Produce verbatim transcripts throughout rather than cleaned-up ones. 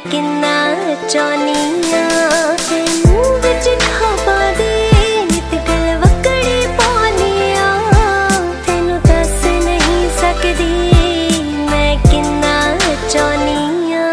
किन्ना चाहनी आ तैनू विच खाबा दे नित गल वकड़ी पानी आ तैनू दस नहीं सकदी मैं किन्ना चाहनी आ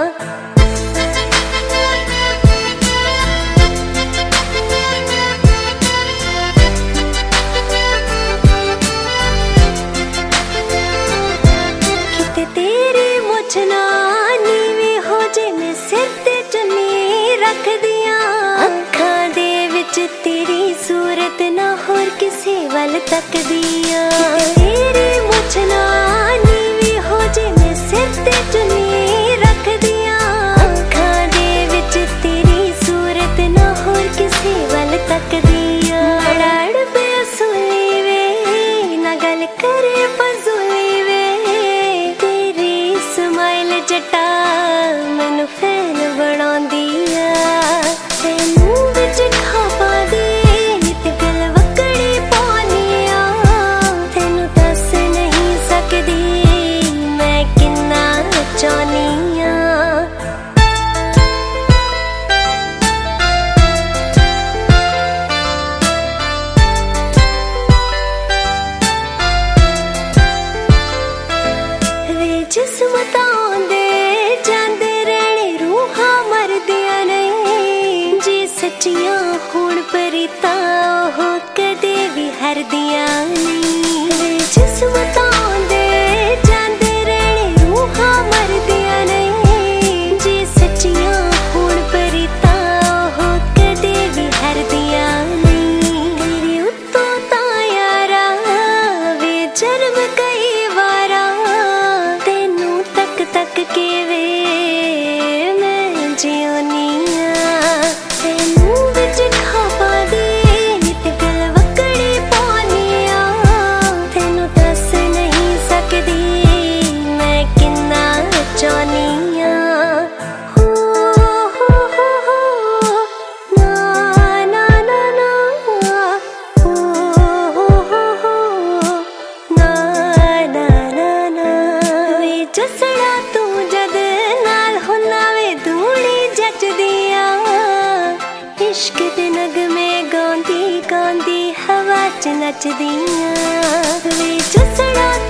किते तेरी मुझ ना नीवी हो जे मैं सिर ते चुन्नी रख दिया अखां दे विच तेरी सूरत ना होर किसे वल तक दिया तेरी मुझ ना नीवी हो जे मैं सिर ते चुन्नी रख दिया अखां दे विच तेरी सूरत ना होर किसे वल तक दिया लड़ पे असुली वे ना गल करे फजूली वे तेरी स्माइल जटा मैनू फैन बनांदी आ तैनू विच खाबा दे नित गल वकड़ी पानी आ तैनू दस नहीं सकदी मैं किन्ना चाहनी आ वे जिस्मतां दे जांदे रहने रूहां मरदियां नहीं जे सच्चियां होण परीतां ओह कदे भी हरदियां नहीं वे जिस्मतां दे जांदे रहने रूहां मरदियां नहीं जे सच्चियां होण परीतां ओह कदे भी हरदियां नहीं तेरे उत्तों तां यारा वे जन्म कई वारा तैनू तक तक के वे मैं जियोनी आ तैनू विच खाबा दे नित गल वकड़ी पानी आ तैनू दस नहीं सकदी मैं किन्ना चाहनी आ हो हो हो हो ना ना ना ना हो हो हो हो ना ना ना ना वे जसड़ा तू जद नाल हुन्ना वे धूड़ी जचदियां इश्क दे नगमे गांदी गांदी हवा च नचदियां वे जसड़ा